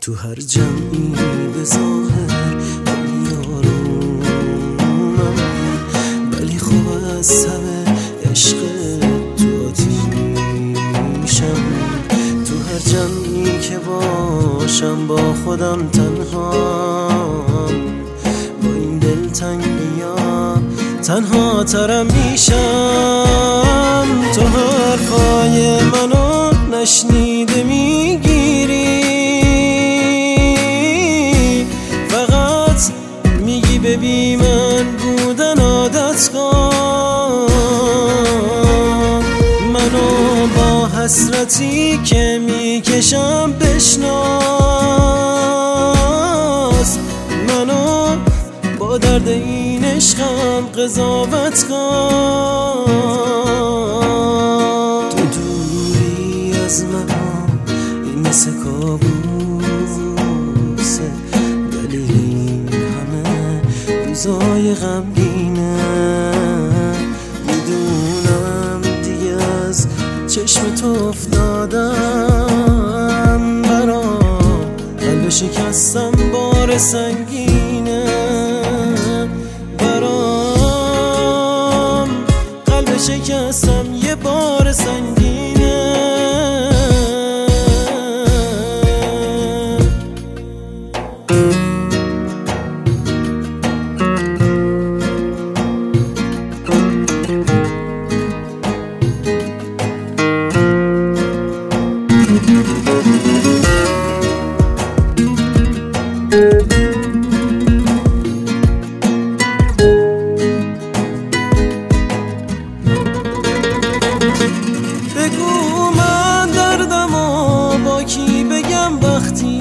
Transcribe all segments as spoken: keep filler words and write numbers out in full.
تو هر جمعی به ظاهر یارونم، ولی خب از همه عشق تو آتیشم. تو هر جمعی که باشم با خودم تنهام، با این دلتنگی‌ها تنها ترم میشم. تو حرفای منو نشنیده میگیری، فقط میگی ببی من بودن عادت کن. منو با حسرتی که میکشم بشناس، منو با درد این عشقم قضاوت کن. تو دوری از من این مثل کابوسه، دلیل این همه روزای غمگینه. میدونم دیگه از چشم تو افتادم، برام قلب شکستم بار سنگینه. برام قلب شکستم یه بار سنگینه. بگو من دردمو با کی بگم وقتی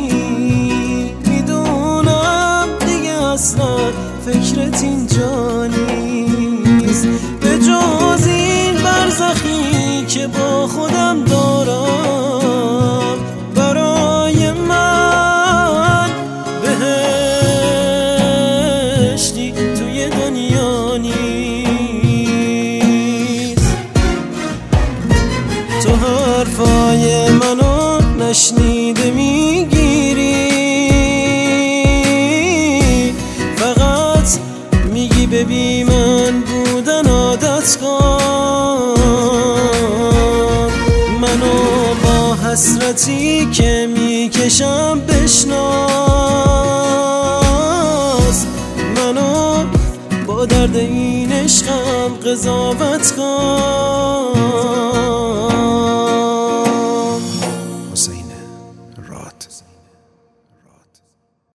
میدونم دیگه اصلا فکرت اینجا نیست. به جز این برزخی که با خودم دارم، برای من بهشتی توی دنیا نیست. تو حرفای منو نشنیده میگیری، فقط میگی ببی من بودن عادت کن. منو با حسرتی که میکشم بشناس، منو با درد این عشقم قضاوت کن. حسین راد.